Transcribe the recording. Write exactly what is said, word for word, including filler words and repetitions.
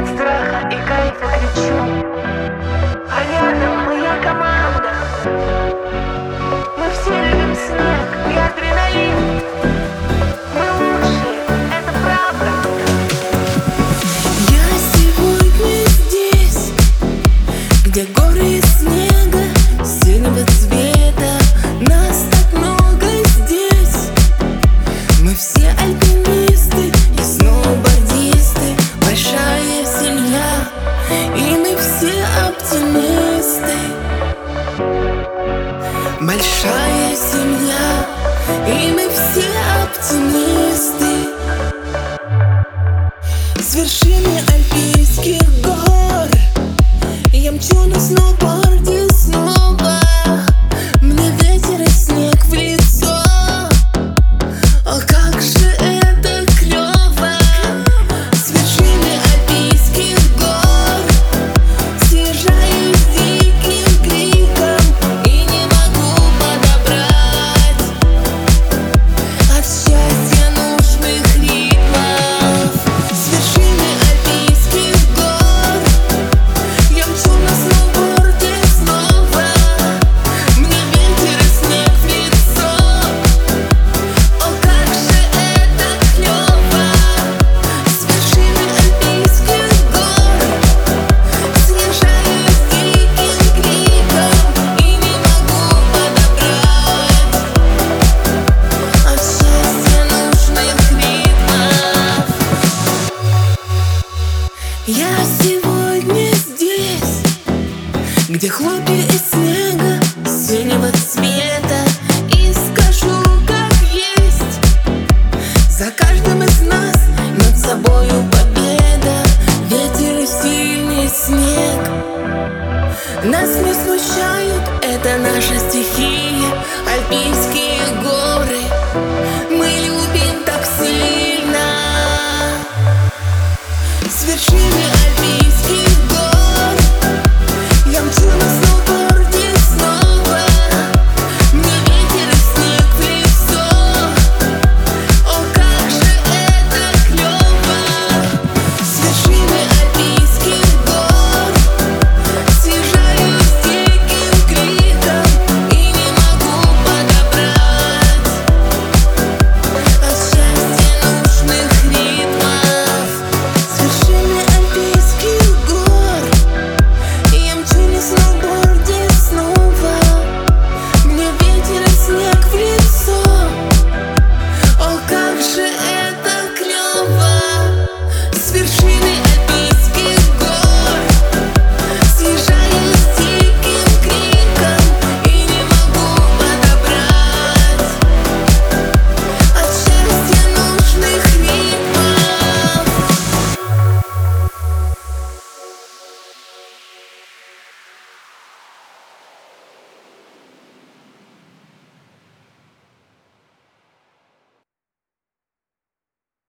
от страха и кайфа кричу, а рядом моя команда. Мы все любим снег и адреналин. Мы лучшие, это правда. Я сегодня здесь, где горы из снега синего цвета. Нас так много здесь. Мы все альпинисты и сноубордисты. Большая семья, и мы все оптимисты. Большая семья, и мы все оптимисты. С вершины альпийских гор я мчу на сноуборде снова. Мне ветер и снег в лицо. О, как же это клёво! С вершины альпийских гор съезжаю с диким криком и не могу подобрать от счастья нужных ритмов. С вершины альпийских гор я мчу на сноуборде снова. Мне ветер и снег в лицо. О, как же это клёво! С вершины альпийских гор съезжаю с диким криком и не могу подобрать от счастья нужных ритмов. Я сегодня здесь, где хлопья из снега синего цвета. И скажу, как есть: за каждым из нас над собою победа. Ветер и сильный снег нас не смущают, это наша стихия. Альпийские горы мы любим так сильно. С вершины альпийских